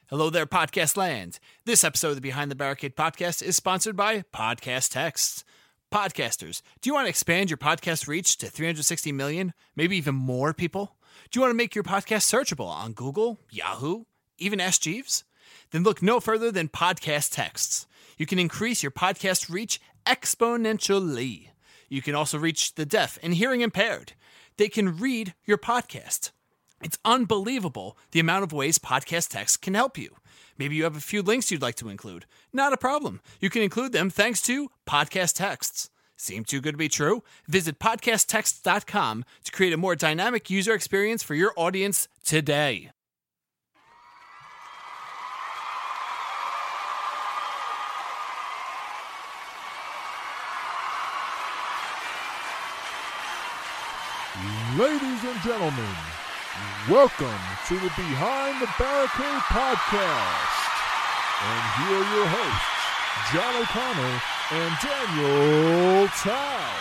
Hello there, Podcast Land. This episode of the Behind the Barricade podcast is sponsored by Podcast Texts. Podcasters, do you want to expand your podcast reach to 360 million, maybe even more people? Do you want to make your podcast searchable on Google, Yahoo, even Ask Jeeves? Then look no further than Podcast Texts. You can increase your podcast reach exponentially. You can also reach the deaf and hearing impaired. They can read your podcast. It's unbelievable the amount of ways Podcast Text can help you. Maybe you have a few links you'd like to include. Not a problem. You can include them thanks to Podcast Texts. Seem too good to be true? Visit podcasttexts.com to create a more dynamic user experience for your audience today. Ladies and gentlemen, welcome to the Behind the Barricade podcast. And here are your hosts, John O'Connor and Daniel Town.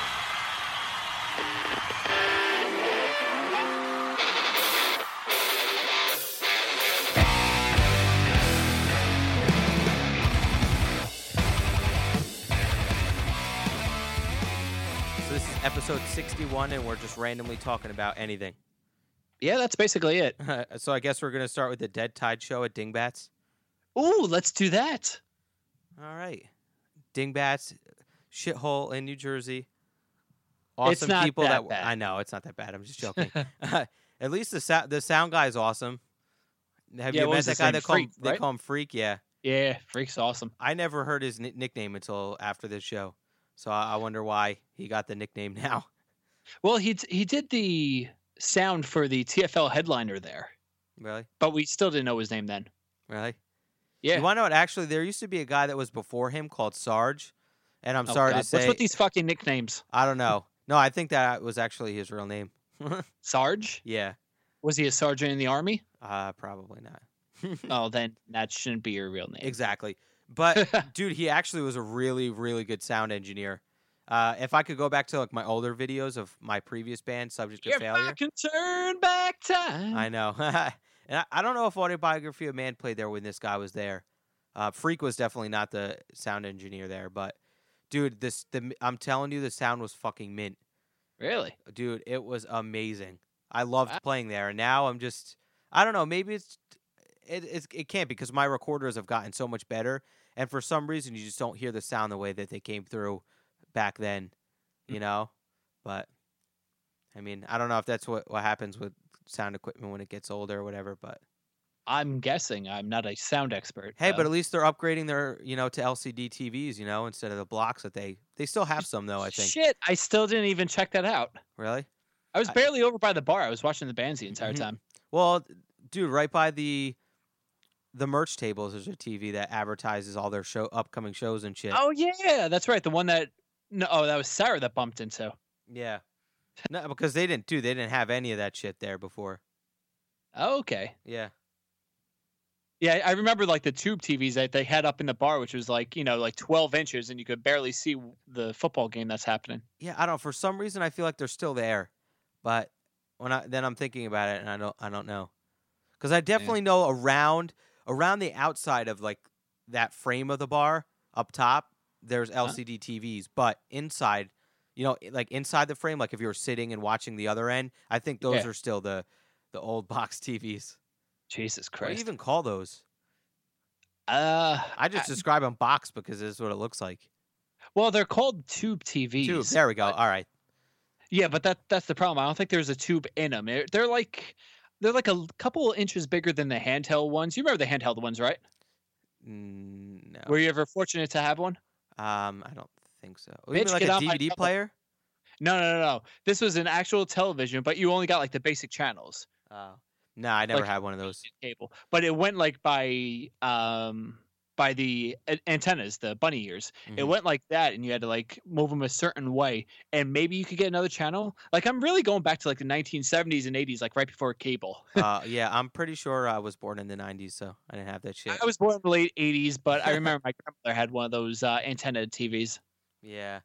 So this is episode 61, and we're just randomly talking about anything. Yeah, that's basically it. So I guess we're going to start with the Dead Tide show at Dingbats. Ooh, let's do that. All right. Dingbats, shithole in New Jersey. Awesome It's not people that bad. I know, it's not that bad. I'm just joking. At least the sound guy is awesome. Have Yeah, you what met was that his guy name? that call him, Freak, they right? call him Freak? Yeah. Yeah, Freak's awesome. I never heard his nickname until after this show. So I wonder why he got the nickname now. Well, he did the sound for the TFL headliner there, Really? but we still didn't know his name then. Really? Yeah. You want to know what? Actually, there used to be a guy that was before him called Sarge. And I'm Oh, sorry God. to say. What's with these fucking nicknames? I don't know. No, I think that was actually his real name. Sarge? Yeah. Was he a sergeant in the army? Probably not. Oh, then that shouldn't be your real name. Exactly. But dude, he actually was a really, really good sound engineer. If I could go back to like my older videos of my previous band, Subject to If Failure. I can turn back time. I know. And I don't know if Autobiography of Man played there when this guy was there. Freak was definitely not the sound engineer there, but dude, I'm telling you, the sound was fucking mint. Really? Dude, it was amazing. I loved Wow. playing there, and now I'm just, I don't know, maybe it can't, because my recorders have gotten so much better, and for some reason you just don't hear the sound the way that they came through back then, you know? But I mean, I don't know if that's what happens with sound equipment when it gets older or whatever, but I'm guessing. I'm not a sound expert. hey, but at least they're upgrading their, to LCD TVs, instead of the blocks that they still have some though, I think. Shit, I still didn't even check that out. Really? I was barely over by the bar. I was watching the bands the entire Mhm. time. Well, dude, right by the merch tables, there's a TV that advertises all their upcoming shows and shit. Oh yeah, that's right. The one that that was Sarah that bumped into. Yeah. No, because they didn't have any of that shit there before. Oh, okay. Yeah. Yeah, I remember like the tube TVs that they had up in the bar, which was like like 12 inches, and you could barely see the football game that's happening. Yeah, I don't know. For some reason I feel like they're still there. But then I'm thinking about it and I don't know. Cuz I definitely know around the outside of like that frame of the bar up top, there's LCD TVs, but inside, like inside the frame, like if you were sitting and watching the other end, I think those are still the old box TVs. Jesus What do you Christ. even call those? I just describe them box because this is what it looks like. well, they're called tube TVs. Tube. There we go. but- All right. Yeah, but that's the problem. I don't think there's a tube in them. They're like a couple inches bigger than the handheld ones. You remember the handheld ones, right? No. Were you ever fortunate to have one? I don't think so. You Bitch, mean like get a out my DVD tele- player? No. This was an actual television, but you only got like the basic channels. No, I never Like, had one of those. Cable, but it went like by the antennas, the bunny ears. It Mhm. went like that, and you had to like move them a certain way, and maybe you could get another channel. Like I'm really going back to like the 1970s and 80s, like right before cable. Yeah, I'm pretty sure I was born in the 90s, so I didn't have that shit. I was born in the late 80s, but I remember my grandmother had one of those antenna TVs. Yeah.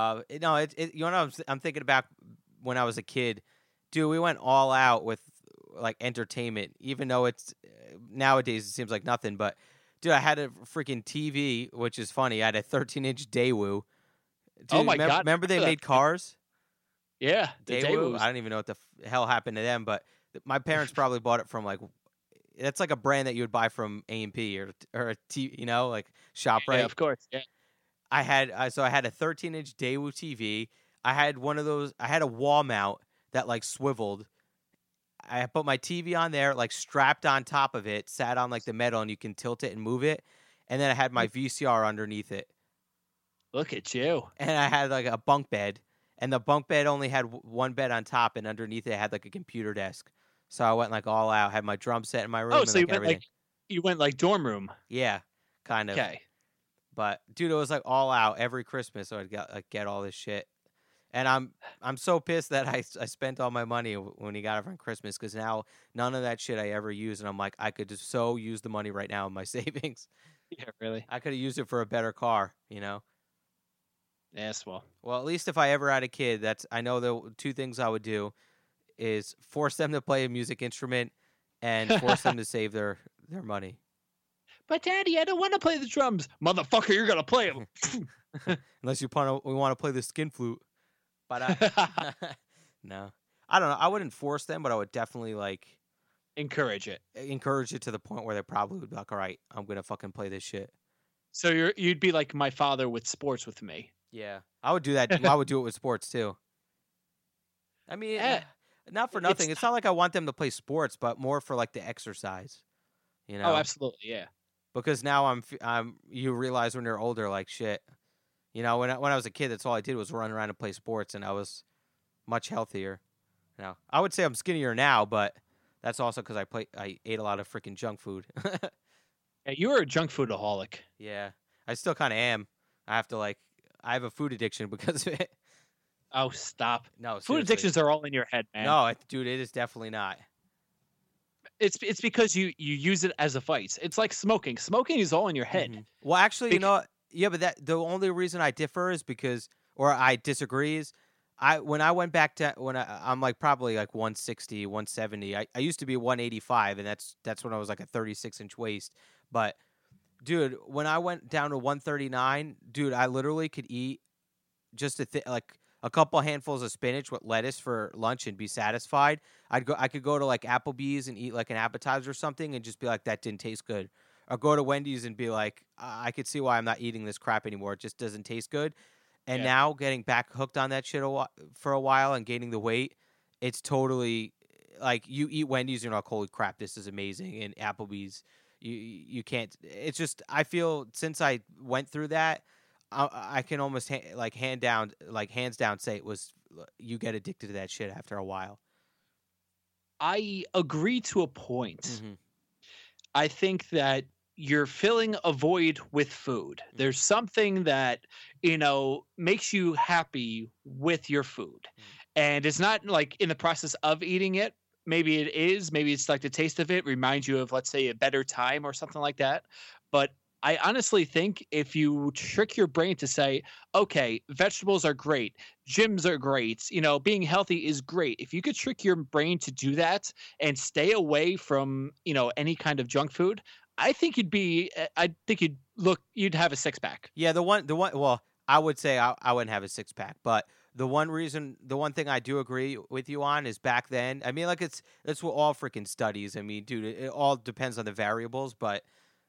No, I'm thinking about when I was a kid. Dude, we went all out with like entertainment, even though it's nowadays it seems like nothing. But dude, I had a freaking TV, which is funny. I had a 13-inch Daewoo. Dude, Oh my God, Remember they remember that made cars? Yeah, the Daewoo. Daewoo's. I don't even know what the hell happened to them, but my parents probably bought it from like. That's like a brand that you would buy from A&P or a like ShopRite. Yeah, of course. Yeah. I had a 13-inch Daewoo TV. I had one of those. I had a wall mount that like swiveled. I put my TV on there, like strapped on top of it, sat on like the metal, and you can tilt it and move it. And then I had my VCR underneath it. Look at you. And I had like a bunk bed, and the bunk bed only had one bed on top, and underneath it had like a computer desk. So I went like all out. Had my drum set in my room. Oh, and, so everything. you went like dorm room. Yeah, kind of. Okay. But dude, it was like all out every Christmas. So I'd get all this shit, and I'm so pissed that I spent all my money when he got it for Christmas, because now none of that shit I ever use, and I'm like, I could just so use the money right now in my savings. Yeah, really. I could have used it for a better car, Yes, well. Well, at least if I ever had a kid, I know the two things I would do is force them to play a music instrument and force them to save their money. But Daddy, I don't want to play the drums. Motherfucker, you're going to play them. Unless we want to play the skin flute. But no. I don't know. I wouldn't force them, but I would definitely encourage it to the point where they probably would be like, all right, I'm going to fucking play this shit. So you'd be like my father with sports with me. Yeah. I would do that. I would do it with sports too. I mean, not for nothing. It's not like I want them to play sports, but more for like the exercise, Oh, absolutely. Yeah. Because now you realize when you're older, like shit, when I was a kid, that's all I did was run around and play sports, and I was much healthier. I would say I'm skinnier now, but that's also because I ate a lot of freaking junk food. Yeah, you were a junk foodaholic. Yeah, I still kind of am. I have a food addiction because of it. Oh, stop. No, food seriously. addictions are all in your head, man. No, dude, it is definitely not. It's because you use it as a vice. It's like smoking. Smoking is all in your head. Mm-hmm. Well, actually, yeah, but the only reason I differ is or I disagree is, when I went back to I'm like probably like 160, 170. I used to be 185, and that's when I was like a 36-inch waist. But dude, when I went down to 139, dude, I literally could eat just like a couple handfuls of spinach with lettuce for lunch and be satisfied. I could go to like Applebee's and eat like an appetizer or something and just be like, that didn't taste good. Or go to Wendy's and be like, I could see why I'm not eating this crap anymore. It just doesn't taste good. And now getting back hooked on that shit for a while and gaining the weight, it's totally like you eat Wendy's, you're like, holy crap, this is amazing. And Applebee's, you can't. It's just, I feel since I went through that, I can almost hands down say you get addicted to that shit after a while. I agree to a point. Mm-hmm. I think that you're filling a void with food. Mm-hmm. There's something that, makes you happy with your food. Mm-hmm. And it's not like in the process of eating it. Maybe it is. Maybe it's like the taste of it reminds you of, let's say, a better time or something like that. But I honestly think if you trick your brain to say, okay, vegetables are great, gyms are great, being healthy is great. If you could trick your brain to do that and stay away from, any kind of junk food, I think you'd have a six pack. Yeah. Well, I would say I wouldn't have a six pack, but the one thing I do agree with you on is back then, I mean, like it's what all freaking studies. I mean, dude, it all depends on the variables, but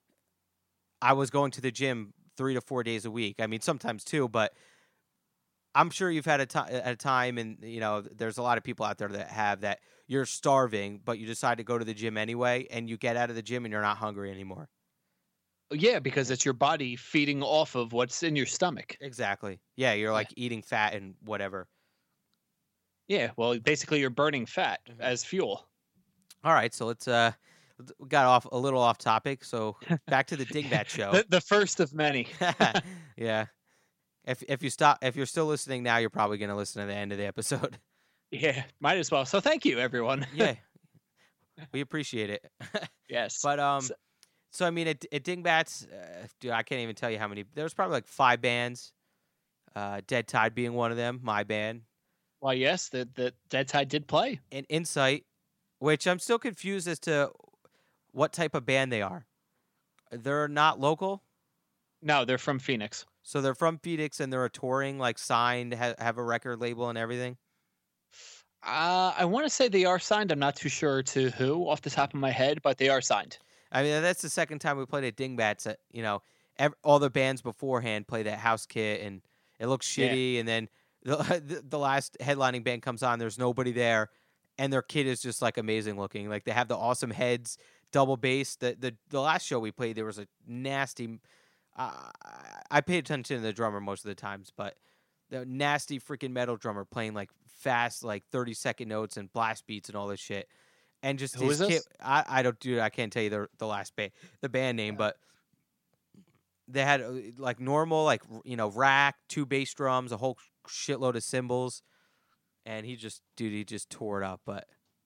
I was going to the gym 3 to 4 days a week. I mean, sometimes 2, but I'm sure you've had a time, and there's a lot of people out there that have that. You're starving, but you decide to go to the gym anyway, and you get out of the gym and you're not hungry anymore. Yeah, because it's your body feeding off of what's in your stomach. Exactly. Yeah, you're like eating fat and whatever. Yeah, well, basically you're burning fat as fuel. All right, so let's we got a little off topic, so back to the Dingbat show. The first of many. Yeah. If you're still listening now, you're probably going to listen to the end of the episode. Yeah, might as well. So thank you, everyone. Yeah. We appreciate it. Yes. But so I mean, at Dingbats, dude, I can't even tell you how many. There was probably like 5 bands. Dead Tide being one of them, my band. Well, yes, the Dead Tide did play. And Insight, Which I'm still confused as to what type of band they are. They're not local, No, they're from Phoenix. so they're from Phoenix and they're a touring, like signed, have a record label and everything. I want to say they are signed. I'm not too sure to who off the top of my head, but they are signed. I mean, that's the second time we played at Dingbats. That all the bands beforehand played at House Kit, and it looks Yeah. shitty. And then the last headlining band comes on. There's nobody there, and their kit is just like amazing looking. Like they have the awesome heads, double bass. The last show we played, there was a nasty. I paid attention to the drummer most of the times, but the nasty freaking metal drummer playing like fast, like 30-second notes and blast beats and all this shit. And just Who his is kit, this? I don't do. I can't tell you the last the band name, but they had like normal, like rack, 2 bass drums, a whole shitload of cymbals, and he just tore it up. But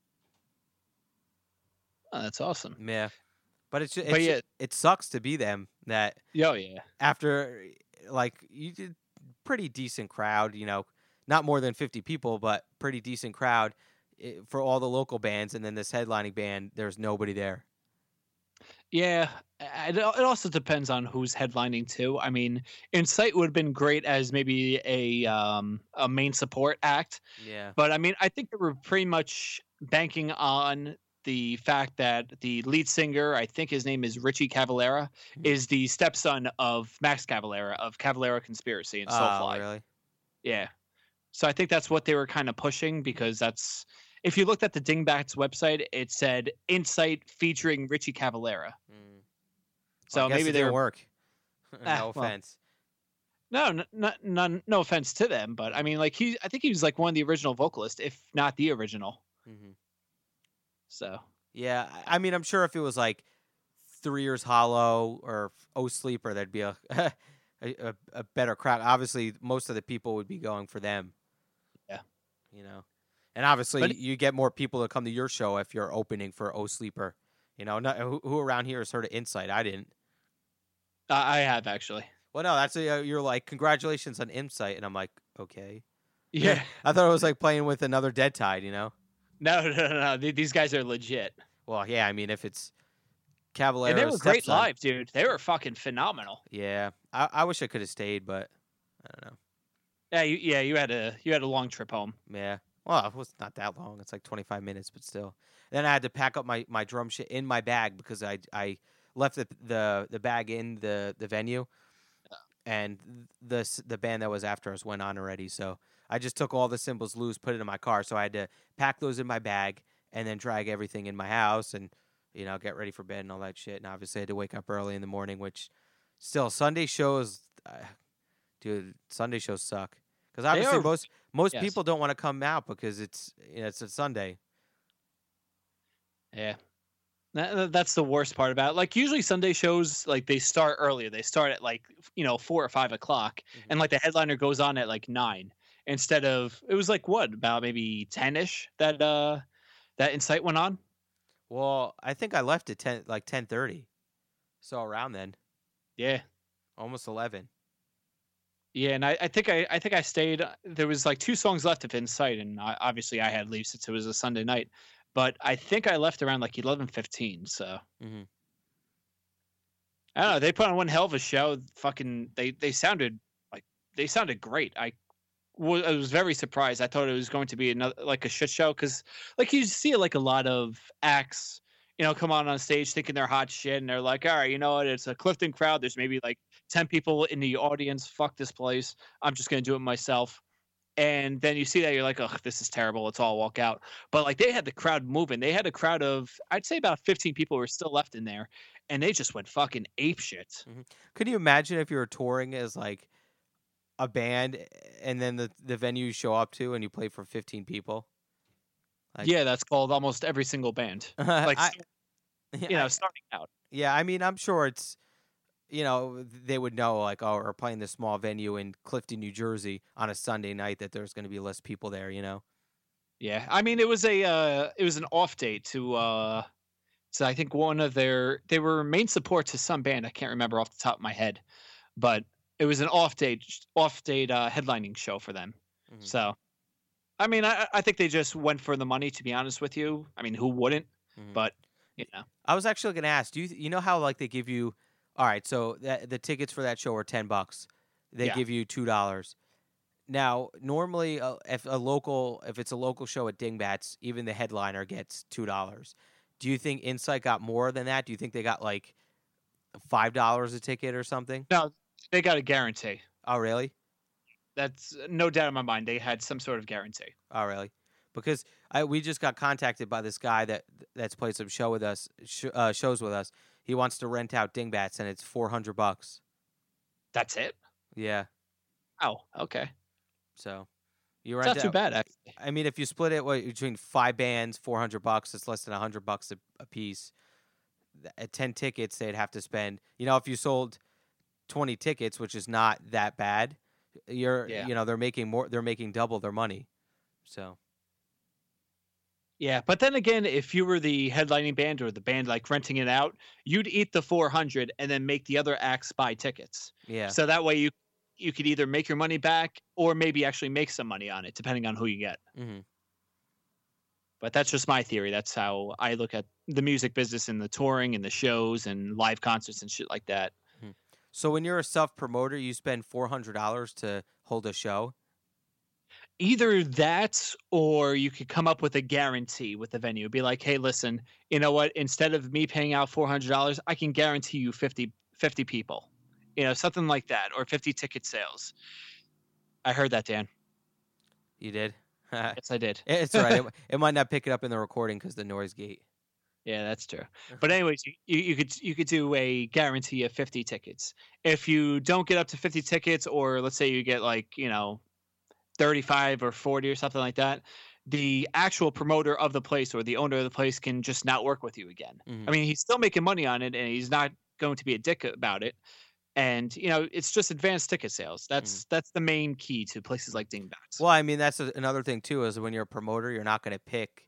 Oh, that's awesome. yeah, but it sucks to be them that Oh, yeah. after like you did pretty decent crowd, not more than 50 people, but pretty decent crowd for all the local bands, and then this headlining band, there's nobody there. Yeah, it also depends on who's headlining too. I mean, Insight would have been great as maybe a main support act, Yeah. but I mean, I think they were pretty much banking on the fact that the lead singer, I think his name is Richie Cavalera, is the stepson of Max Cavalera of Cavalera Conspiracy and Soulfly. Oh, really? Yeah. So I think that's what they were kind of pushing, because that's, if you looked at the Dingbats website, it said Insight featuring Richie Cavalera. So Well, I guess maybe it they didn't were. work. No well. offense. No offense to them, but I mean, like I think he was like one of the original vocalists, if not the original. Mhm. So Yeah, I mean, I'm sure if it was like 3 Years Hollow or Oh Sleeper, there'd be a a better crowd. Obviously, most of the people would be going for them. Yeah. And obviously, But- you get more people to come to your show if you're opening for Oh Sleeper. Who around here has heard of Insight? I didn't. I have actually. Well, no, that's you're like, congratulations on Insight, and I'm like, okay. Yeah. I thought it was like playing with another Dead Tide, No. These guys are legit. Well, yeah, I mean, if it's Caballero, And they were great stepson- live, dude. They were fucking phenomenal. Yeah, I wish I could have stayed, but I don't know. You had a long trip home. Yeah. Well, it was not that long. It's like 25 minutes, but still. Then I had to pack up my drum shit in my bag because I left the bag in the venue, and the band that was after us went on already. So I just took all the cymbals loose, put it in my car. So I had to pack those in my bag and then drag everything in my house and get ready for bed and all that shit. And obviously I had to wake up early in the morning, which still Sunday shows, dude. Sunday shows suck. Because obviously most yes. people don't want to come out because it's a Sunday. Yeah. That's the worst part about it. Like usually Sunday shows, like they start earlier. They start at like 4 or 5 o'clock, and like the headliner goes on at like 9 instead of, it was like what, about maybe 10ish that Insight went on. Well, I think I left at 10:30, so around then, Yeah. almost 11. Yeah, and I think I stayed. There was like 2 songs left of Insight, and obviously I had to leave since it was a Sunday night. But I think I left around like 11:15. So Mhm. I don't know. They put on one hell of a show. Fucking they sounded great. I was very surprised. I thought it was going to be another like a shit show, because like you see like a lot of acts, come on stage thinking they're hot shit, and they're like, all right, you know what? It's a Clifton crowd. There's maybe like 10 people in the audience. Fuck this place. I'm just gonna do it myself. And then you see that, you're like, oh, this is terrible. Let's all walk out. But like they had the crowd moving. They had a crowd of, I'd say about 15 people were still left in there, and they just went fucking ape shit. Could you imagine if you were touring as like a band and then the venue you show up to and you play for 15 people? Like- Yeah, that's called almost every single band. Like, I- starting out. Yeah, I mean, I'm sure it's, they would know, like, oh, we're playing this small venue in Clifton, New Jersey on a Sunday night, that there's going to be less people there, Yeah, I mean, it was an off date to so I think they were main support to some band. I can't remember off the top of my head, but it was an off date headlining show for them. Mhm. So I mean, I think they just went for the money. To be honest with you, I mean, who wouldn't? Mhm. But you know, I was actually going to ask, you know how like they give you, all right, so the tickets for that show are $10. They Yeah. give you $2. Now, normally, if it's a local show at Dingbats, even the headliner gets $2. Do you think Insight got more than that? Do you think they got like $5 a ticket or something? no, they got a guarantee. Oh, really? That's no doubt in my mind. They had some sort of guarantee. Oh, really? Because we just got contacted by this guy that's played some shows with us. He wants to rent out Dingbats, and it's $400. That's it. Yeah. Oh, okay. So you It's rent not too out. bad, actually. I mean, if you split it between 5 bands, $400, it's less than $100 a piece. At 10 tickets, they'd have to spend. You know, if you sold 20 tickets, which is not that bad, Yeah. they're making more. They're making double their money. So Yeah, but then again, if you were the headlining band or the band like renting it out, you'd eat the 400 and then make the other acts buy tickets. yeah. So that way you could either make your money back or maybe actually make some money on it, depending on who you get. hmm But that's just my theory. That's how I look at the music business and the touring and the shows and live concerts and shit like that. So when you're a self promoter, you spend $400 to hold a show. Either that or you could come up with a guarantee with the venue. Be like, hey, listen, you know what? Instead of me paying out $400, I can guarantee you 50 people. You know, something like that, or 50 ticket sales. I heard that, Dan. You did. Yes, I did. It's all right. It might not pick it up in the recording because the noise gate. Yeah, that's true. But anyways, you could do a guarantee of 50 tickets. If you don't get up to 50 tickets, or let's say you get like 35 or 40 or something like that, the actual promoter of the place or the owner of the place can just not work with you again. Mhm. I mean, he's still making money on it, and he's not going to be a dick about it. And it's just advanced ticket sales. That's the main key to places like Dingbats. Well, I mean, that's another thing too. Is when you're a promoter, you're not going to pick,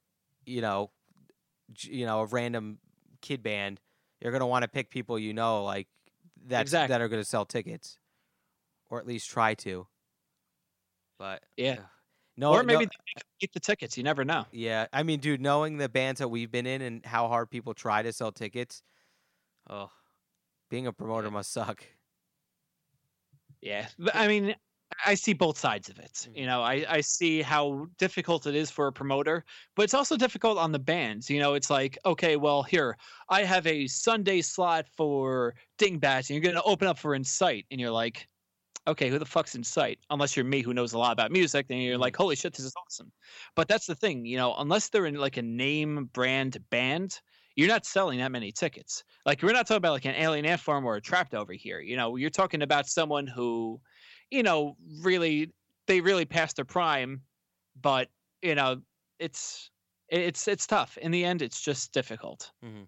a random kid band. You're going to want to pick people like Exactly. that are going to sell tickets, or at least try to. But Yeah. no, or maybe no, they keep the tickets. You never know. yeah. I mean, dude, knowing the bands that we've been in and how hard people try to sell tickets, oh, being a promoter must suck. Yeah, but I mean, I see both sides of it. I see how difficult it is for a promoter, but it's also difficult on the bands. It's like, okay, well, here, I have a Sunday slot for Dingbats, and you're going to open up for Insight, and you're like, okay, who the fuck's Insight? Unless you're me, who knows a lot about music, then you're like, holy shit, this is awesome. But that's the thing, unless they're in like a name brand band, you're not selling that many tickets. Like, we're not talking about like an Alien Ant Farm or a Trapped over here. You're talking about someone who, really, they really passed their prime, but it's tough. In the end, it's just difficult.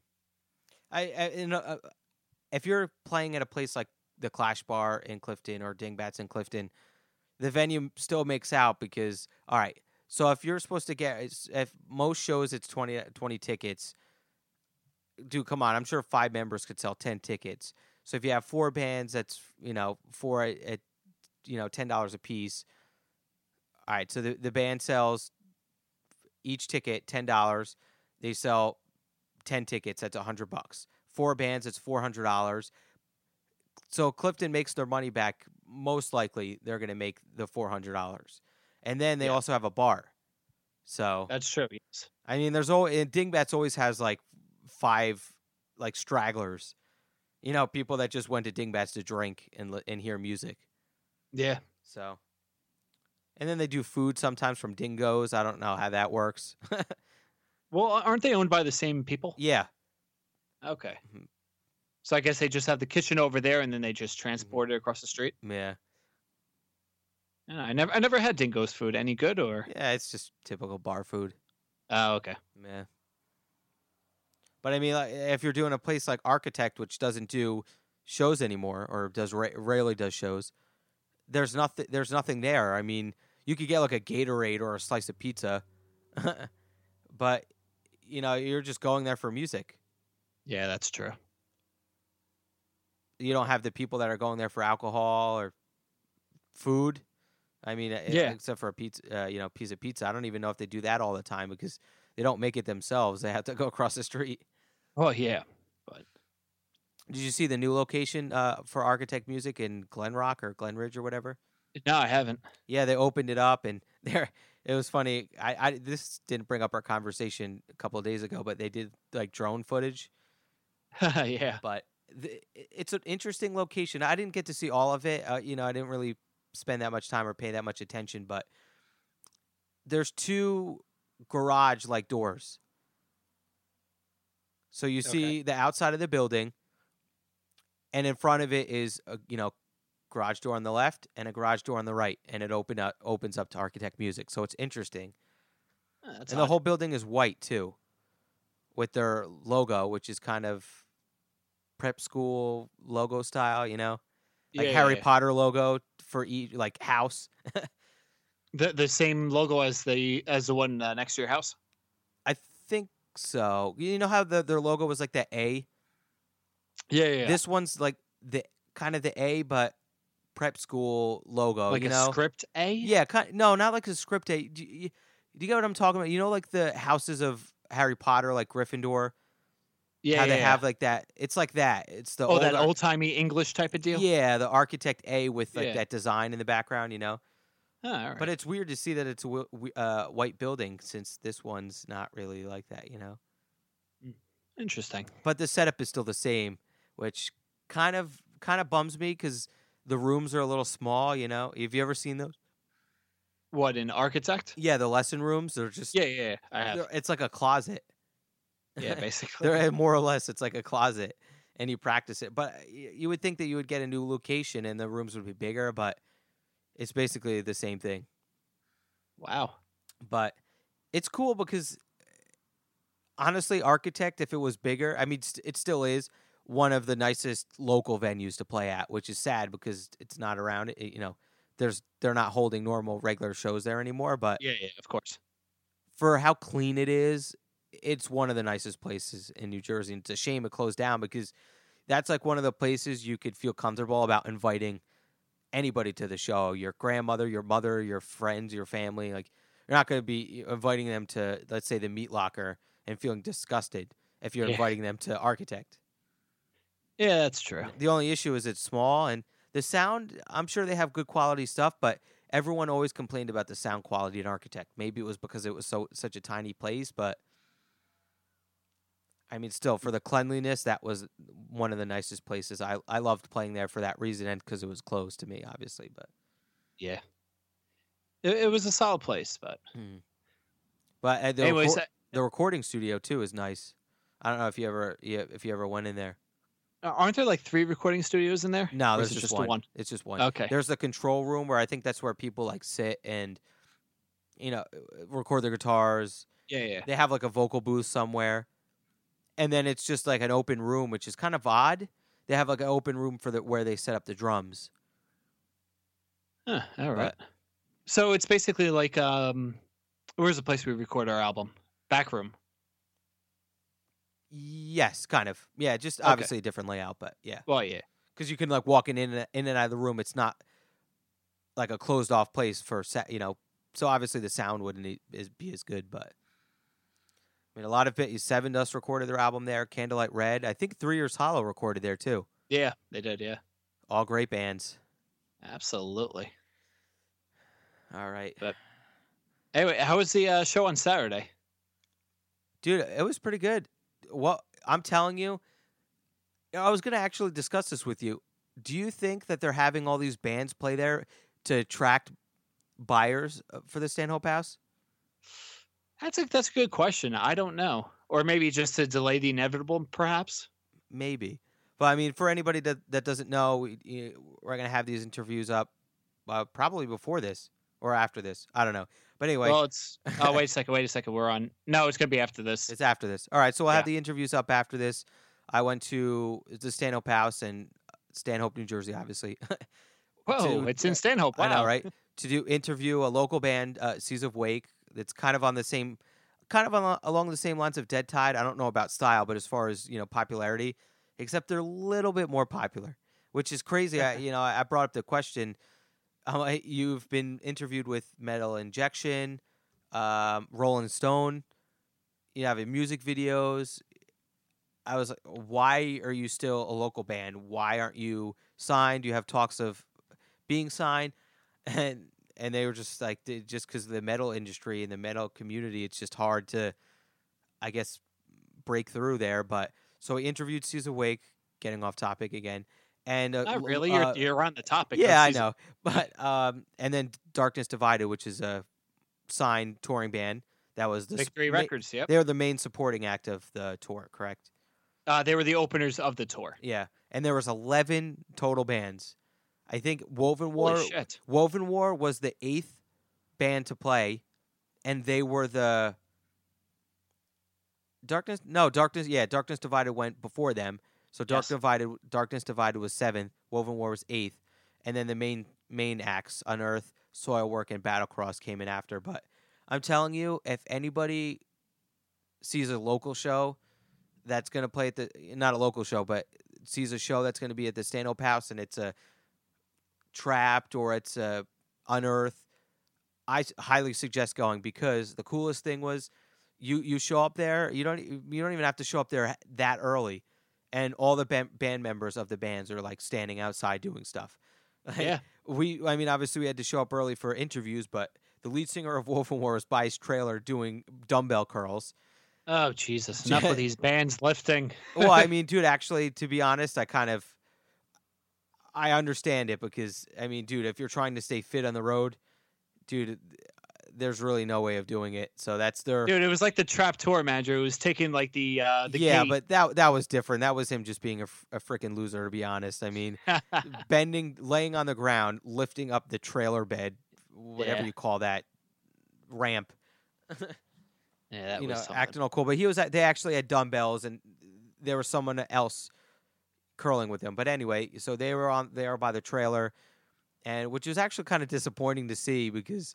If you're playing at a place like the Clash Bar in Clifton or Dingbats in Clifton, the venue still makes out because, all right, so if you're supposed to if most shows it's 20 tickets, dude, come on, I'm sure 5 members could sell 10 tickets. So if you have 4 bands, that's, 4 at $10 a piece. All right, so the band sells each ticket $10. They sell 10 tickets, that's $100. 4 bands, it's $400. So Clifton makes their money back. Most likely, they're going to make the $400, and then they also have a bar. So That's true. Yes. I mean, Dingbats always has like 5 like stragglers, people that just went to Dingbats to drink and hear music. Yeah. So, and then they do food sometimes from Dingoes. I don't know how that works. Well, aren't they owned by the same people? Yeah. Okay. Mhm. So I guess they just have the kitchen over there, and then they just transport it across the street. Yeah. Yeah, I never had Dingo's food. Any good or? Yeah, it's just typical bar food. Oh, okay. Yeah. But I mean, like, if you're doing a place like Architect, which doesn't do shows anymore, or rarely does shows, there's nothing there. I mean, you could get like a Gatorade or a slice of pizza, but you're just going there for music. Yeah, that's true. You don't have the people that are going there for alcohol or food. I mean, Yeah. except for a pizza, piece of pizza. I don't even know if they do that all the time because they don't make it themselves. They have to go across the street. Oh yeah, but Did you see the new location for Architect Music in Glen Rock or Glen Ridge or whatever? no, I haven't. Yeah, they opened it up, and there it was funny. I this didn't bring up our conversation a couple of days ago, but they did like drone footage. Yeah. But it's an interesting location. I didn't get to see all of it. I didn't really spend that much time or pay that much attention. But there's 2 garage-like doors. So you see the outside of the building, and in front of it is a garage door on the left and a garage door on the right, and it opens up to Architect Music. So it's interesting. That's And the whole building is white too, with their logo, which is kind of prep school logo style, like Harry Potter logo for each like house. The same logo as the one next to your house. I think so. You know how their logo was like the A? Yeah. This one's like the kind of the A, but prep school logo. Like a script A. Yeah, no, not like a script A. Do you get what I'm talking about? You know, like the houses of Harry Potter, like Gryffindor. Yeah. How they have like that. It's like that. It's the that old timey English type of deal. Yeah, the Architect A with like Yeah. that design in the background. Oh, all right. But it's weird to see that it's a white building since this one's not really like that. Interesting. But the setup is still the same, which kind of bums me because the rooms are a little small. Have you ever seen those? What, in Architect? Yeah, the lesson rooms. They're just Yeah. I have. It's like a closet. Yeah, basically. They're more or less. It's like a closet, and you practice it. But you would think that you would get a new location and the rooms would be bigger, but it's basically the same thing. Wow. But it's cool because honestly, Architect, if it was bigger, I mean, it still is one of the nicest local venues to play at, which is sad because it's not around. They're not holding normal regular shows there anymore. But Yeah, of course. for how clean it is, it's one of the nicest places in New Jersey. And it's a shame it closed down because that's like one of the places you could feel comfortable about inviting anybody to the show. Your grandmother, your mother, your friends, your family. Like, you're not going to be inviting them to, let's say, the Meat Locker and feeling disgusted if you're inviting them to Architect. Yeah, that's true. The only issue is it's small, and the sound, I'm sure they have good quality stuff, but everyone always complained about the sound quality in Architect. Maybe it was because it was such a tiny place, but I mean, still, for the cleanliness, that was one of the nicest places. I loved playing there for that reason and because it was close to me, obviously. But Yeah. It was a solid place, but the recording studio too is nice. I don't know if you ever went in there. aren't there like 3 recording studios in there? No, Or there's is it just the one. It's just one. Okay. There's the control room where I think that's where people like sit and record their guitars. Yeah. They have like a vocal booth somewhere. And then it's just like an open room, which is kind of odd. They have like an open room for where they set up the drums. Huh, all right. So it's basically like where's the place we record our album? Back room. Yes, kind of. Yeah, just Okay. obviously a different layout, but yeah. Well, yeah. Because you can like walk in and out of the room. It's not like a closed off place for so obviously the sound wouldn't be as good, but I mean, a lot of it. Seven Dust recorded their album there. Candlelight Red. I think 3 Years Hollow recorded there too. Yeah, they did, yeah. All great bands. Absolutely. All right. But anyway, how was the show on Saturday? Dude, it was pretty good. Well, I'm telling you, I was going to actually discuss this with you. Do you think that they're having all these bands play there to attract buyers for the Stanhope House? That's a good question. I don't know. Or maybe just to delay the inevitable, perhaps? Maybe. But, I mean, for anybody that doesn't know, we're going to have these interviews up probably before this or after this. I don't know. But anyway. Well, it's... Oh, wait a second. We're on... No, it's going to be after this. It's after this. All right, so we'll have Yeah. the interviews up after this. I went to the Stanhope House in Stanhope, New Jersey, obviously. Whoa, it's in Stanhope. Wow. I know, right? To interview a local band, Seas of Wake, that's kind of along the same lines of Dead Tide. I don't know about style, but as far as popularity, except they're a little bit more popular, which is crazy. I brought up the question. You've been interviewed with Metal Injection, Rolling Stone. You have music videos. I was like, why are you still a local band? Why aren't you signed? You have talks of being signed, and they were just like, just because of the metal industry and the metal community, it's just hard to, I guess, break through there. But so he interviewed Caesar Wake, getting off topic again, and Not really. You're on the topic. yeah, of I season. know, but and then Darkness Divided, which is a signed touring band that was the Victory Records. Yep. They were the main supporting act of the tour, correct? They were the openers of the tour. Yeah, and there was 11 total bands. I think Woven War. Holy shit. Woven War was the 8th band to play, and they were the Darkness. No, Darkness. Yeah, Darkness Divided went before them. So Yes. Darkness Divided was 7th. Woven War was 8th, and then the main acts, Unearth, Soilwork, and Battlecross came in after. But I'm telling you, if anybody sees a local show that's going to play at not a local show, but sees a show that's going to be at the Stanhope House, and it's a Trapped or it's a Unearth, I highly suggest going, because the coolest thing was you show up there, you don't even have to show up there that early, and all the band members of the bands are like standing outside doing stuff. Yeah. I mean, obviously we had to show up early for interviews, but the lead singer of Woven War was by his trailer doing dumbbell curls. Oh, Jesus. Enough of these bands lifting. Well, I mean, dude, actually, to be honest, I understand it, because, I mean, dude, if you're trying to stay fit on the road, dude, there's really no way of doing it. So that's their... Dude, it was like the Trap tour manager who was taking like the yeah, gate. but that was different. That was him just being a freaking loser, to be honest. I mean, laying on the ground, lifting up the trailer bed, whatever Yeah. you call that, ramp. Yeah, that you know, was something. acting all cool. But they actually had dumbbells, and there was someone else curling with him. But anyway, so they were by the trailer, and which was actually kind of disappointing to see, because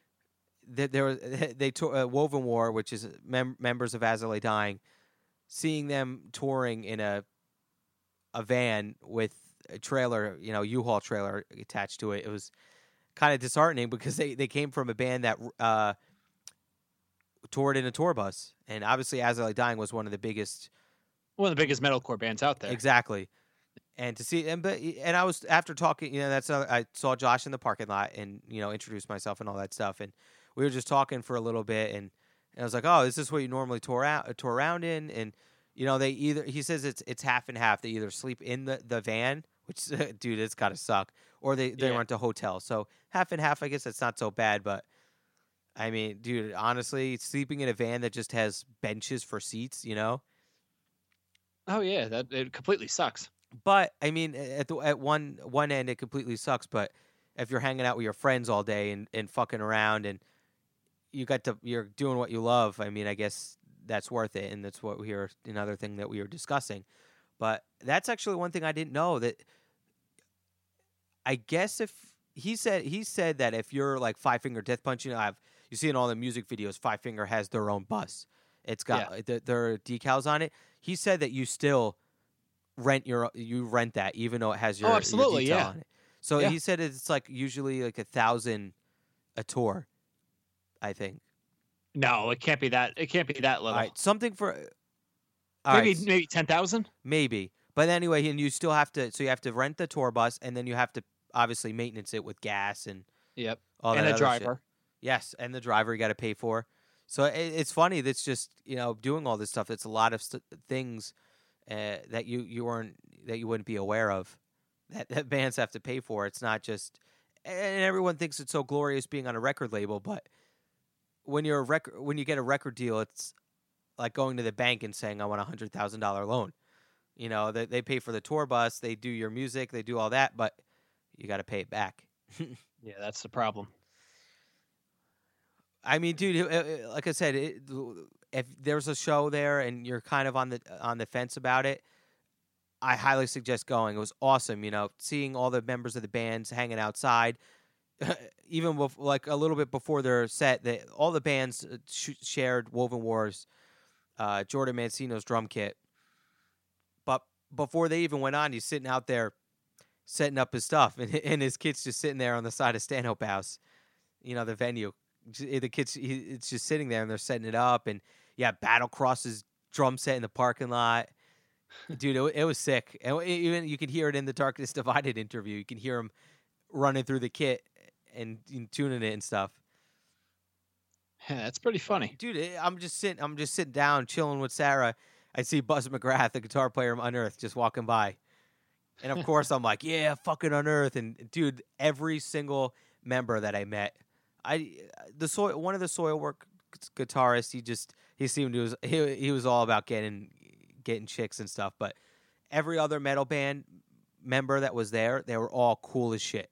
they Woven War, which is members of As I Lay Dying, seeing them touring in a van with a trailer, U-Haul trailer attached to it. It was kind of disheartening, because they came from a band that toured in a tour bus, and obviously As I Lay Dying was one of the biggest metalcore bands out there. Exactly. And to see, and I was, after talking, I saw Josh in the parking lot, and introduced myself and all that stuff, and we were just talking for a little bit, and I was like, oh, is this what you normally tour around in? And he says it's half and half. They either sleep in the van, which dude, it's gotta suck, or they rent a hotel. So half and half, I guess that's not so bad, but I mean, dude, honestly, sleeping in a van that just has benches for seats, Oh yeah, it completely sucks. But I mean, at one end, it completely sucks. But if you're hanging out with your friends all day and fucking around, and you're doing what you love, I mean, I guess that's worth it, and that's what another thing that we were discussing. But that's actually one thing I didn't know, that I guess if he said that if you're like Five Finger Death Punch, you see in all the music videos, Five Finger has their own bus. It's got their decals on it. He said that you still rent that, even though it has your absolutely, your decal yeah. on it. So he said it's like usually like 1,000 a tour, I think. No, it can't be that. It can't be that little. All right, something for maybe 10,000. Maybe, but anyway, and you still have to. So you have to rent the tour bus, and then you have to obviously maintenance it with gas and Yep. all And that a other driver. shit. Yes, and the driver you got to pay for. So it's funny. That's just doing all this stuff. It's a lot of things that you wouldn't be aware of that bands have to pay for. It's not just, and everyone thinks it's so glorious being on a record label, but when when you get a record deal, it's like going to the bank and saying, I want a $100,000 loan. They pay for the tour bus, they do your music, they do all that, but you got to pay it back. Yeah, that's the problem. I mean, dude, like I said, if there's a show there and you're kind of on the fence about it, I highly suggest going. It was awesome, seeing all the members of the bands hanging outside, even like a little bit before their set. All the bands shared Woven War's Jordan Mancino's drum kit. But before they even went on, he's sitting out there setting up his stuff, and his kid's just sitting there on the side of Stanhope House, the venue. The kids, it's just sitting there, and they're setting it up, and Battle Cross's drum set in the parking lot. Dude, it was sick. And even you could hear it in the Darkness Divided interview. You can hear him running through the kit and tuning it and stuff. Yeah, that's pretty funny. Dude, I'm just sitting down, chilling with Sarah. I see Buzz McGrath, the guitar player from Unearth, just walking by. And of course I'm like, yeah, fucking Unearth. And dude, every single member that I met, one of the Soilwork guitarists, he seemed he was all about getting chicks and stuff. But every other metal band member that was there, they were all cool as shit.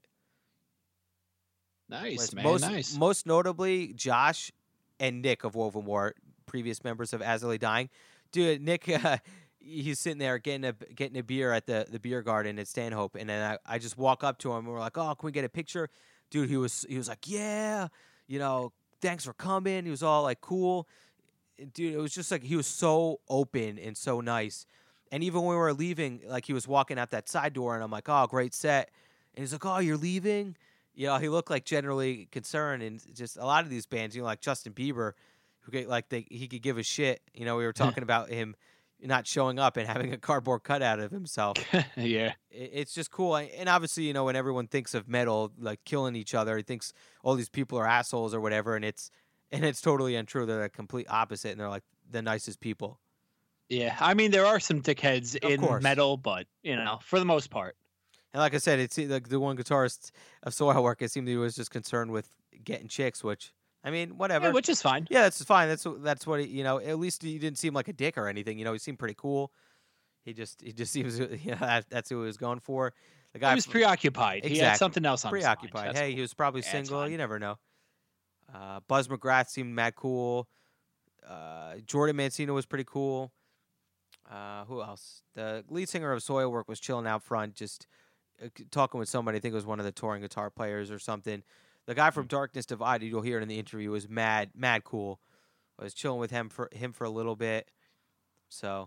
Nice, man. Nice. Most notably, Josh and Nick of Woven War, previous members of As I Lay Dying. Dude, Nick, he's sitting there getting a beer at the beer garden at Stanhope, and then I just walk up to him and we're like, "Oh, can we get a picture?" Dude, he was like, "Yeah, thanks for coming." He was all like, "Cool." Dude, it was just like he was so open and so nice. And even when we were leaving, like he was walking out that side door, and I'm like, "Oh, great set." And he's like, "Oh, you're leaving?" He looked like generally concerned, and just a lot of these bands, like Justin Bieber, who he could give a shit. We were talking about him not showing up and having a cardboard cutout of himself. Yeah, it's just cool. And obviously, when everyone thinks of metal, like killing each other, he thinks all these people are assholes or whatever, and it's totally untrue. They're the complete opposite, and they're like the nicest people. Yeah, I mean, there are some dickheads in metal, but for the most part. And like I said, it's like the one guitarist of Soilwork. It seemed he was just concerned with getting chicks, which, I mean, whatever. Yeah, which is fine. Yeah, that's fine. That's what he, at least he didn't seem like a dick or anything. He seemed pretty cool. He just seems, that's who he was going for. The guy he was preoccupied. Exactly. He had something else on preoccupied. his mind. Hey, he was probably single. You never know. Buzz McGrath seemed mad cool. Jordan Mancino was pretty cool. Who else? The lead singer of Soilwork was chilling out front, just talking with somebody. I think it was one of the touring guitar players or something. The guy from Darkness Divided, you'll hear it in the interview, was mad cool. I was chilling with him for a little bit. So,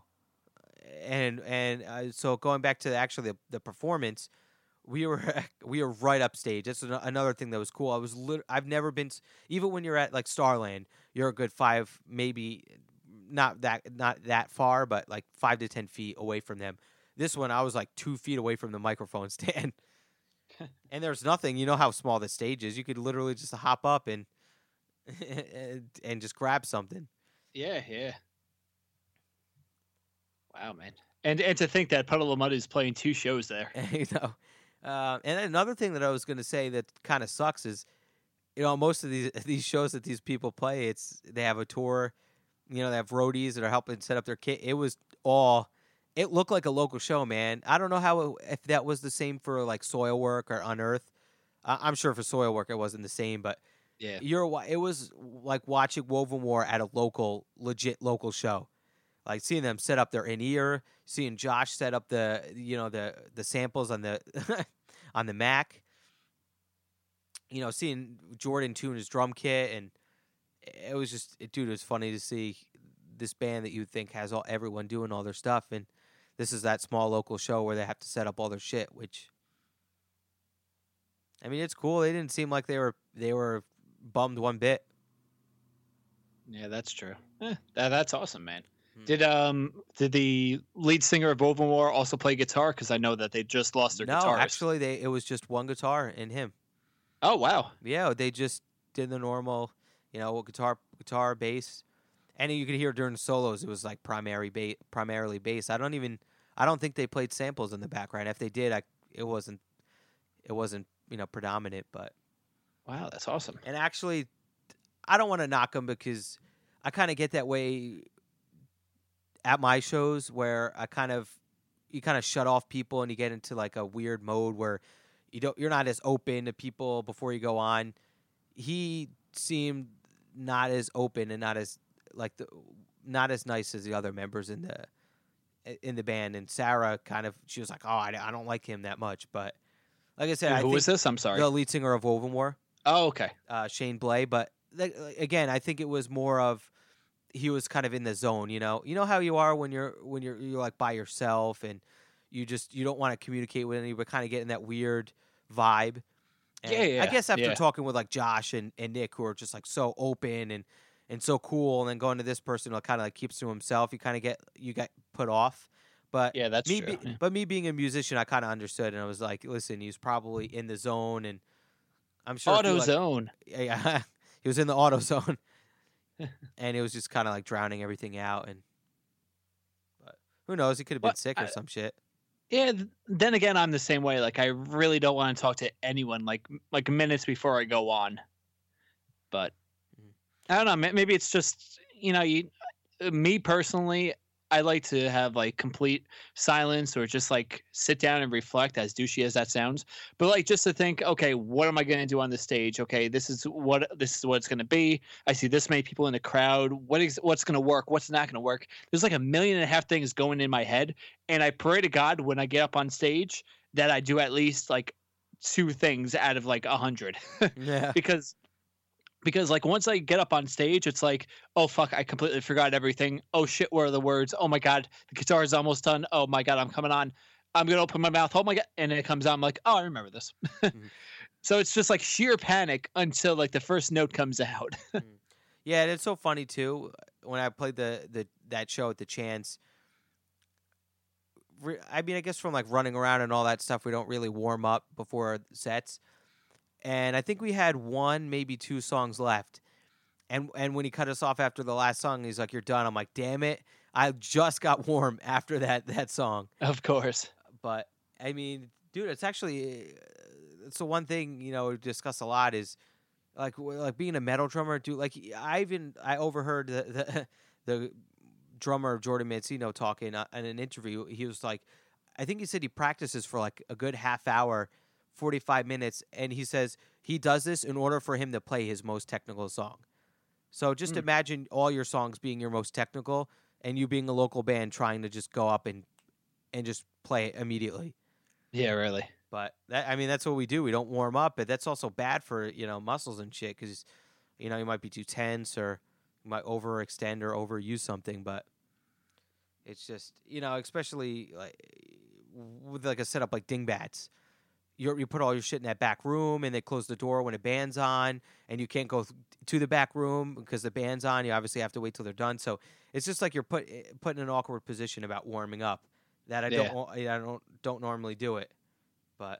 so going back to the performance, we were right upstage. That's another thing that was cool. I've never been, even when you're at like Starland, you're a good 5, maybe not that far, but like 5 to 10 feet away from them. This one, I was like 2 feet away from the microphone stand. And there's nothing. You know how small the stage is. You could literally just hop up and just grab something. Yeah. Wow, man. And to think that Puddle of Mud is playing 2 shows there. And another thing that I was going to say that kind of sucks is, most of these shows that these people play, they have a tour. They have roadies that are helping set up their kit. It looked like a local show, man. I don't know if that was the same for like Soilwork or Unearth. I'm sure for Soilwork it wasn't the same, but yeah, it was like watching Woven War at a legit local show. Like seeing them set up their in-ear, seeing Josh set up the samples on the on the Mac. Seeing Jordan tune his drum kit, and it was just, dude, it was funny to see this band that you think has everyone doing all their stuff, and this is that small local show where they have to set up all their shit, which, I mean, it's cool. They didn't seem like they were bummed one bit. Yeah, that's true. That's awesome, man. Did the lead singer of Woven War also play guitar? Because I know that they just lost their guitarist. No, actually, it was just one guitar and him. Oh, wow. Yeah, they just did the normal, guitar, bass. And you could hear during the solos, it was like primarily bass. I don't think they played samples in the background. If they did, it wasn't predominant. But wow, that's awesome. And actually, I don't want to knock them because I kind of get that way at my shows where you kind of shut off people and you get into like a weird mode where you're not as open to people before you go on. He seemed not as open and not as nice as the other members in the band. And Sarah she was like, "Oh, I don't like him that much." But like I said, who was this? I'm sorry. The lead singer of Woven War. Oh, okay. Shane Blay. But again, I think it was more of he was kind of in the zone. You know how you are when you're like by yourself and you don't want to communicate with anybody, but kind of getting that weird vibe. And Yeah, I guess after yeah. talking with like Josh and Nick, who are just like so open and so cool, and then going to this person who kind of like keeps to himself, you get put off. But Yeah, that's me, true. but me being a musician, I kind of understood, and I was like, listen, he's probably in the zone, and I'm sure if you, like, AutoZone. yeah, he was in the auto zone, and it was just kind of like drowning everything out. And but who knows? He could have been Well, sick or some shit. Yeah, then again, I'm the same way. Like, I really don't want to talk to anyone like minutes before I go on. But I don't know. Maybe it's just me personally. I like to have like complete silence or just like sit down and reflect, as douchey as that sounds. But like just to think, okay, what am I going to do on the stage? Okay, this is what it's going to be. I see this many people in the crowd. What's going to work? What's not going to work? There's like 1.5 million things going in my head, and I pray to God when I get up on stage that I do at least like 2 things out of like 100. Yeah. Because like once I get up on stage, it's like, oh fuck, I completely forgot everything. Oh shit, where are the words? Oh my god, the guitar is almost done. Oh my god, I'm coming on. I'm gonna open my mouth. Oh my god, and then it comes out. I'm like, oh, I remember this. So it's just like sheer panic until like the first note comes out. Yeah, and it's so funny too. When I played that show at the Chance, I mean, I guess from like running around and all that stuff, we don't really warm up before our sets. And I think we had 1, maybe 2 songs left. And when he cut us off after the last song, he's like, "You're done." I'm like, "Damn it. I just got warm after that song." Of course. But I mean, dude, it's actually it's the one thing, we discuss a lot is like being a metal drummer, dude. Like I overheard the drummer of Jordan Mancino talking in an interview. He was like, I think he said he practices for like a good half hour, 45 minutes, and he says he does this in order for him to play his most technical song. So just imagine all your songs being your most technical and you being a local band trying to just go up and just play it immediately. Yeah, really. But that's what we do. We don't warm up, but that's also bad for, muscles and shit, because, you might be too tense, or you might overextend or overuse something. But it's just, especially like with like a setup like Dingbats. You put all your shit in that back room, and they close the door when a band's on, and you can't go to the back room because the band's on. You obviously have to wait till they're done. So it's just like you're put in an awkward position about warming up. That I don't normally do it, but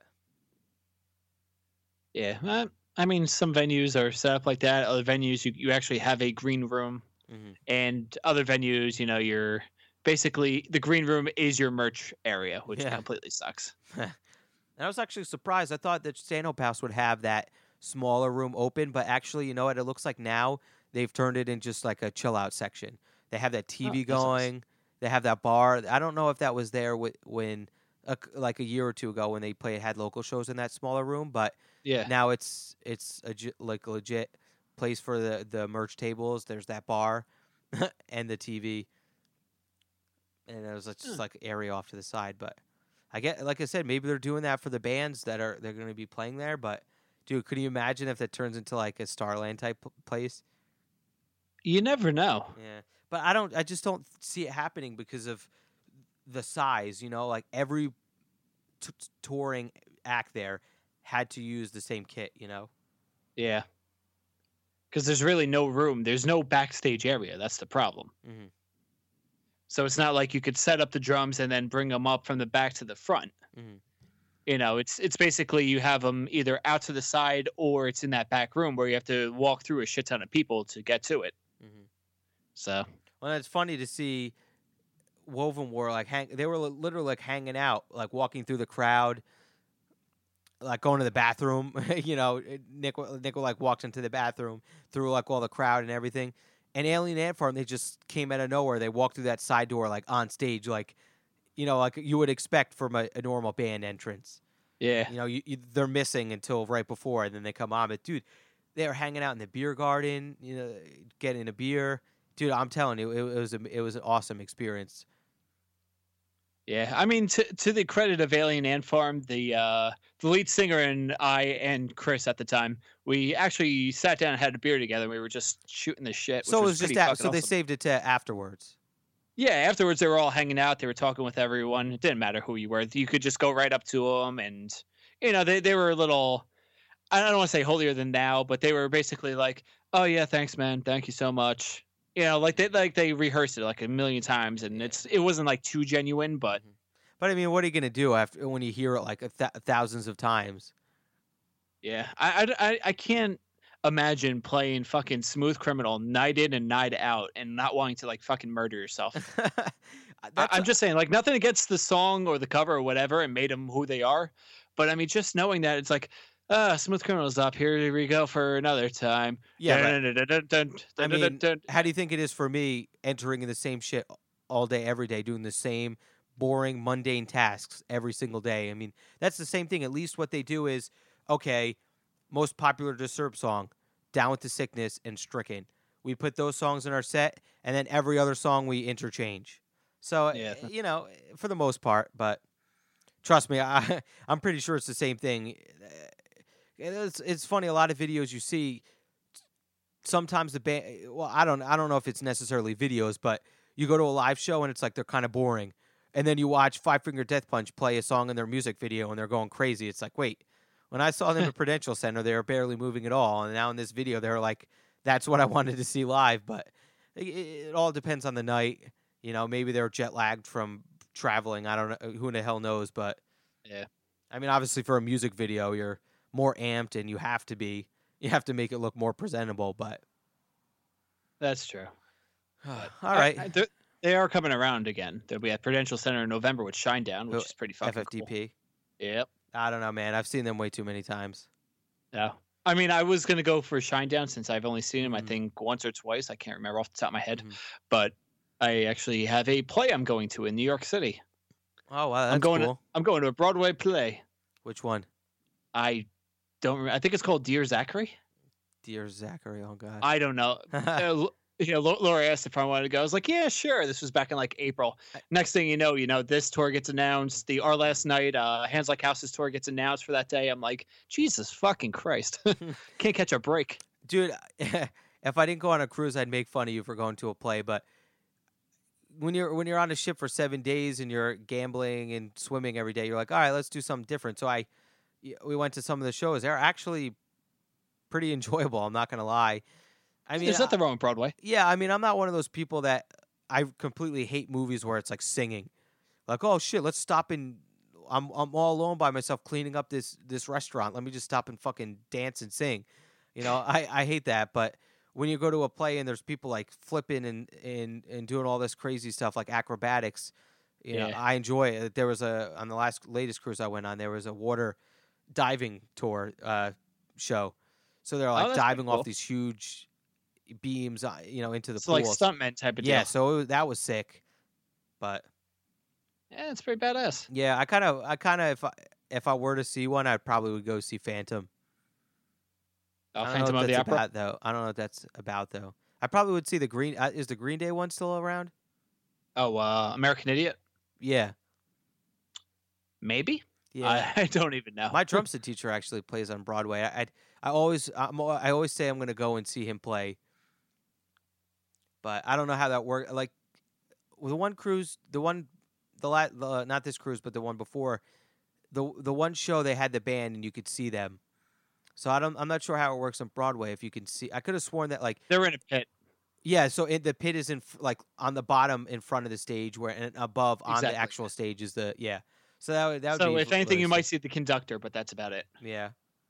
yeah. I mean, some venues are set up like that. Other venues, you actually have a green room, and other venues, you're basically the green room is your merch area, which completely sucks. And I was actually surprised. I thought that Stanhope House would have that smaller room open, but actually, you know what? It looks like now they've turned it in just like a chill out section. They have that TV going. Nice. They have that bar. I don't know if that was there when like a year or two ago when they had local shows in that smaller room, but now it's like a legit place for the merch tables. There's that bar and the TV, and it was just like area off to the side, but. Like I said, maybe they're doing that for the bands they're going to be playing there. But, dude, could you imagine if that turns into like a Starland type place? You never know. Yeah, but I just don't see it happening because of the size. Like every touring act there had to use the same kit. Yeah, because there's really no room. There's no backstage area. That's the problem. Mm-hmm. So it's not like you could set up the drums and then bring them up from the back to the front. Mm-hmm. It's basically you have them either out to the side or it's in that back room where you have to walk through a shit ton of people to get to it. Mm-hmm. So, well, it's funny to see Woven War they were literally like hanging out, like walking through the crowd, like going to the bathroom. Nick like walked into the bathroom through like all the crowd and everything. And Alien Ant Farm, they just came out of nowhere. They walked through that side door, like on stage, like you would expect from a normal band entrance. Yeah. They're missing until right before, and then they come on. But dude, they were hanging out in the beer garden, getting a beer. Dude, I'm telling you, it was an awesome experience. Yeah, I mean, to the credit of Alien Ant Farm, the lead singer and I and Chris at the time, we actually sat down and had a beer together. We were just shooting the shit. So it was just so awesome. They saved it to afterwards. Yeah, afterwards they were all hanging out. They were talking with everyone. It didn't matter who you were. You could just go right up to them, and they were a little. I don't want to say holier than thou, but they were basically like, "Oh yeah, thanks, man. Thank you so much." Like they rehearsed it like a million times, and it wasn't like too genuine, but But I mean, what are you gonna do after when you hear it like thousands of times? yeah, I can't imagine playing fucking Smooth Criminal night in and night out and not wanting to like fucking murder yourself. I'm just saying, like, nothing against the song or the cover or whatever, and made them who they are, but I mean, just knowing that it's like, Smooth Criminal's up here we go for another time. Yeah, I mean, how do you think it is for me entering in the same shit all day, every day, doing the same boring, mundane tasks every single day? I mean, that's the same thing. At least what they do is, okay, most popular Disturbed song, Down with the Sickness and Stricken. We put those songs in our set, and then every other song we interchange. So, Yeah. For the most part, but trust me, I'm pretty sure it's the same thing. It's funny, a lot of videos you see, sometimes the band, well, I don't know if it's necessarily videos, but you go to a live show and it's like they're kind of boring. And then you watch Five Finger Death Punch play a song in their music video and they're going crazy. It's like, wait, when I saw them at Prudential Center, they were barely moving at all. And now in this video, they're like, that's what I wanted to see live. But it all depends on the night. Maybe they're jet lagged from traveling. I don't know. Who the hell knows? But Yeah. I mean, obviously for a music video, you're more amped and you have to make it look more presentable. But That's true. all right. They are coming around again. They'll be at Prudential Center in November with Shinedown, which is pretty fucking FFDP. cool. Yep. I don't know, man. I've seen them way too many times. Yeah. I mean, I was going to go for Shinedown since I've only seen him, I Mhm. think, once or twice. I can't remember off the top of my head. Mhm. But I actually have a play I'm going to in New York City. Oh, wow. That's I'm going cool. I'm going to a Broadway play. Which one? I don't remember. I think it's called Dear Zachary. Dear Zachary. Oh, God. I don't know. Laura asked if I wanted to go. I was like, yeah, sure. This was back in like April. Next thing you know, this tour gets announced. Our last night, Hands Like House's tour gets announced for that day. I'm like, Jesus fucking Christ. Can't catch a break. Dude, if I didn't go on a cruise, I'd make fun of you for going to a play. But when you're on a ship for 7 days and you're gambling and swimming every day, you're like, all right, let's do something different. So we went to some of the shows. They're actually pretty enjoyable. I'm not going to lie. I mean, there's nothing wrong with Broadway. Yeah, I mean, I'm not one of those people that I completely hate movies where it's like singing. Like, oh shit, let's stop and I'm all alone by myself cleaning up this restaurant. Let me just stop and fucking dance and sing. I hate that. But when you go to a play and there's people like flipping and doing all this crazy stuff like acrobatics, I enjoy it. There was on the latest cruise I went on, there was a water diving tour show. So they're like diving off these huge beams, into the pool. Like stuntman type of deal. Yeah, so that was sick. But yeah, it's pretty badass. yeah, I kind of, if I were to see one, I probably would go see Phantom. Phantom of the Opera. I don't know what that's about though. I probably would see the Green. Is the Green Day one still around? Oh, American Idiot. Yeah, maybe. yeah. I don't even know. My drum set teacher actually plays on Broadway. I always say I'm going to go and see him play. But I don't know how that works. Like the one cruise, not this cruise, but the one before, the one show they had the band and you could see them. So I'm not sure how it works on Broadway. If you can see, I could have sworn that like they're in a pit. Yeah, so the pit is like on the bottom in front of the stage, and above on the actual stage is the So that would So be if anything, you hilarious. might see the conductor, but that's about it. Yeah.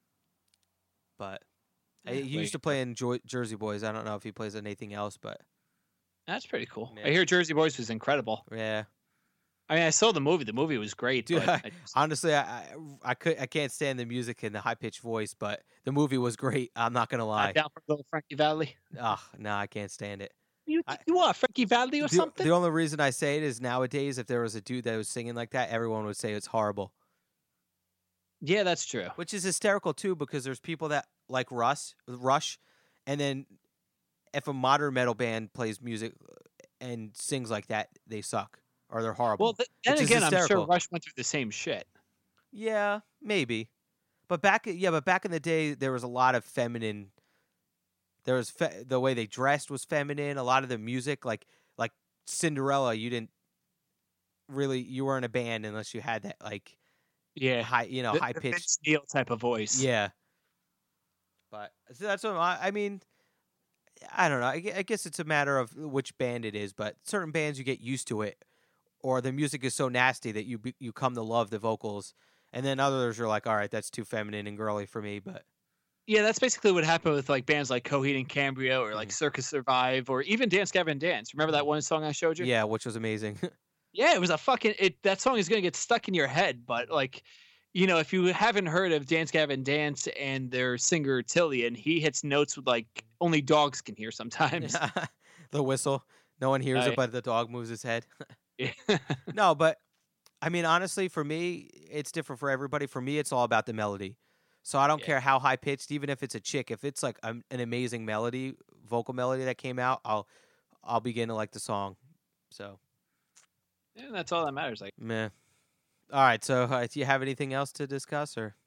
But Yeah, he used to play in Jersey Boys. I don't know if he plays in anything else, but That's pretty cool. Yeah. I hear Jersey Boys was incredible. yeah. I mean, I saw the movie. The movie was great. Dude, but honestly, I can't stand the music and the high pitched voice, but the movie was great. I'm not gonna lie. down for little Frankie Valli. Oh no, I can't stand it. You are Frankie Valli or something? The only reason I say it is nowadays, if there was a dude that was singing like that, everyone would say it's horrible. Yeah, that's true. Which is hysterical too, because there's people that like Rush, and then if a modern metal band plays music and sings like that, they suck or they're horrible. Well, then which is again, I'm sure hysterical. Rush went through the same shit. Yeah, maybe. But back in the day, there was a lot of feminine. There was the way they dressed was feminine. A lot of the music, like Cinderella, you weren't a band unless you had that like Yeah. high The pitched. Vince Neil type of voice. Yeah. But so that's what I mean. I don't know. I guess it's a matter of which band it is, but certain bands you get used to it, or the music is so nasty that you come to love the vocals, and then others are like, all right, that's too feminine and girly for me. But Yeah, that's basically what happened with like bands like Coheed and Cambria or like Circus Survive or even Dance Gavin Dance. Remember that one song I showed you? yeah, which was amazing. Yeah, it was a fucking that song is gonna get stuck in your head, but like, if you haven't heard of Dance Gavin Dance and their singer Tillian, he hits notes with like only dogs can hear sometimes. The whistle, no one hears Right. it, but the dog moves his head. Yeah. No, but I mean, honestly, for me, it's different for everybody. For me, it's all about the melody. So I don't care how high pitched, even if it's a chick. If it's like an amazing melody, vocal melody that came out, I'll begin to like the song. So, Yeah, that's all that matters. Like, meh. All right. So, do you have anything else to discuss, or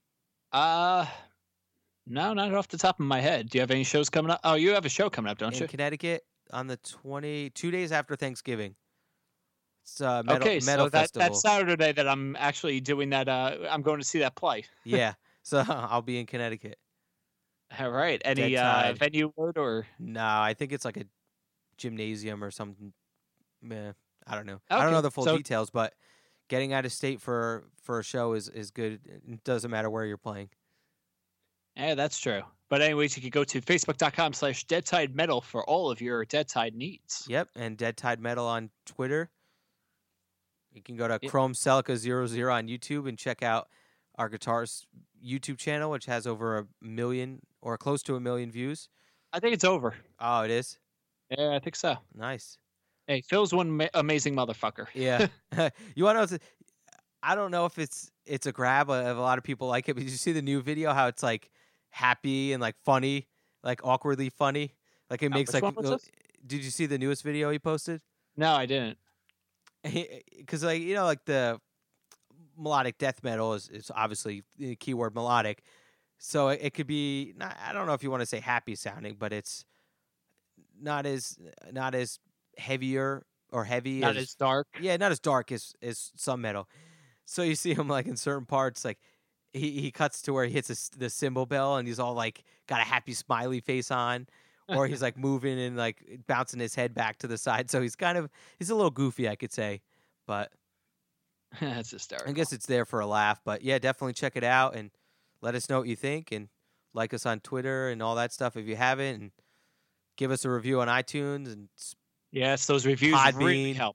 no, not off the top of my head. Do you have any shows coming up? Oh, you have a show coming up, don't in you? Connecticut on the 2 days after Thanksgiving? It's metal, Okay, metal so festival. that Saturday that I'm actually doing that. I'm going to see that play. Yeah. So I'll be in Connecticut. All right. Any Dead Tide. venue word or? No, I think it's like a gymnasium or something. Meh, I don't know. I don't Okay, know the full so- details, but getting out of state for a show is good. It doesn't matter where you're playing. Yeah, that's true. But anyways, you could go to facebook.com/deadtidemetal for all of your Dead Tide needs. Yep, and Dead Tide Metal on Twitter. You can go to Yep. Chrome Celica 00 on YouTube and check out our guitar's YouTube channel, which has over 1 million or close to 1 million views. I think it's over. Oh, it is? Yeah, I think so. Nice. Hey, Phil's one amazing motherfucker. Yeah. You want to know? I don't know if it's a grab of a lot of people like it, but did you see the new video? How it's like happy and like funny, like awkwardly funny. Like it makes which like. one was this? Did you see the newest video he posted? No, I didn't. Because like like the melodic death metal is obviously the keyword melodic, so it could be. I don't know if you want to say happy sounding, but it's not as heavier or heavy. Not as dark. Yeah, not as dark as some metal. So you see him like in certain parts, like he cuts to where he hits the cymbal bell and he's all like got a happy smiley face on, or he's like moving and like bouncing his head back to the side. So he's a little goofy, I could say, but That's hysterical. I guess it's there for a laugh. But yeah, definitely check it out and let us know what you think, and like us on Twitter and all that stuff if you haven't, and give us a review on iTunes and. Yes, those reviews really Podbean. help.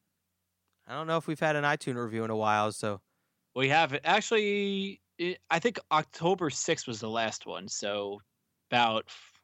I don't know if we've had an iTunes review in a while, so We have it. Actually, I think October 6th was the last one. So about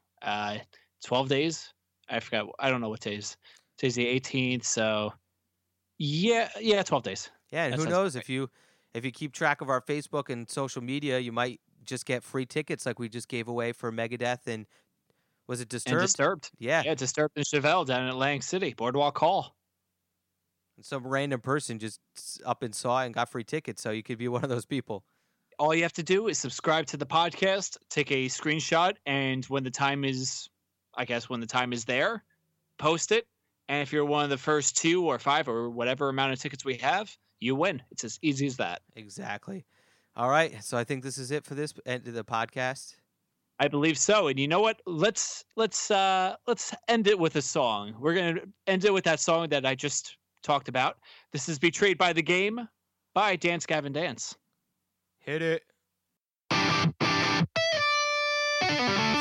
12 days. I forgot. I don't know what days. Today's the 18th. So yeah, 12 days. yeah. And That who sounds knows if you keep track of our Facebook and social media, you might just get free tickets like we just gave away for Megadeth and was it Disturbed? And Disturbed. Yeah. Yeah, Disturbed and Chevelle down in Atlantic City, Boardwalk Hall. Some random person just up and saw it and got free tickets, so you could be one of those people. All you have to do is subscribe to the podcast, take a screenshot, and when the time is there, post it. And if you're one of the first 2 or 5 or whatever amount of tickets we have, you win. It's as easy as that. Exactly. All right, so I think this is it for this end of the podcast. I believe so. And you know what? Let's end it with a song. We're gonna end it with that song that I just talked about. This is "Betrayed by the Game" by Dance Gavin Dance. Hit it.